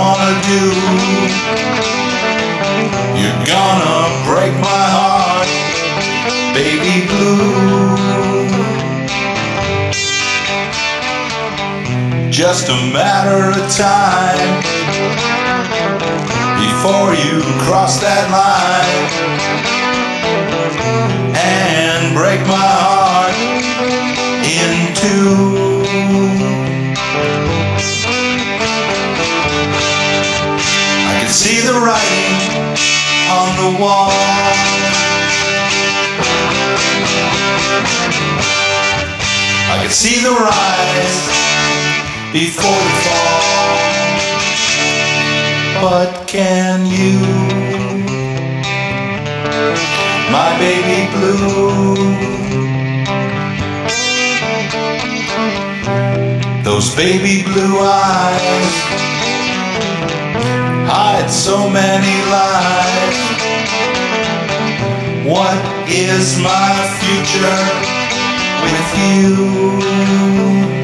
gonna do? You're gonna break my heart, baby blue. Just a matter of time before you cross that line and break my heart in two. I can see the writing on the wall. I can see the rise before the fall. But can you, my baby blue? Those baby blue eyes hide so many lies. What is my future with you?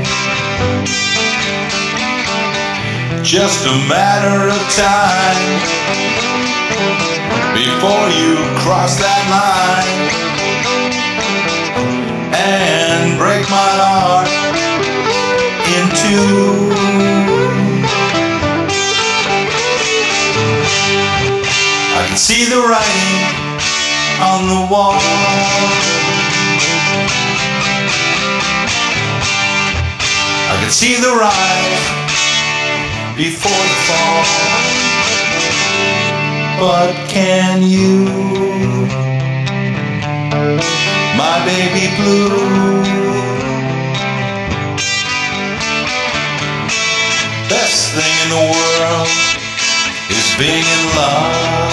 Just a matter of time before you cross that line and break my heart in two. I can see the writing on the wall. I can see the rise before the fall. But can you, my baby blue? Best thing in the world is being in love.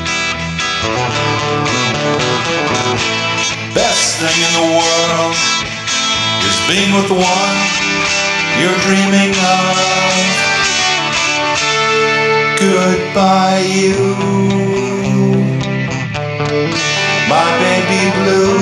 Best thing in the world is being with the one you're dreaming of. Goodbye you, my baby blue.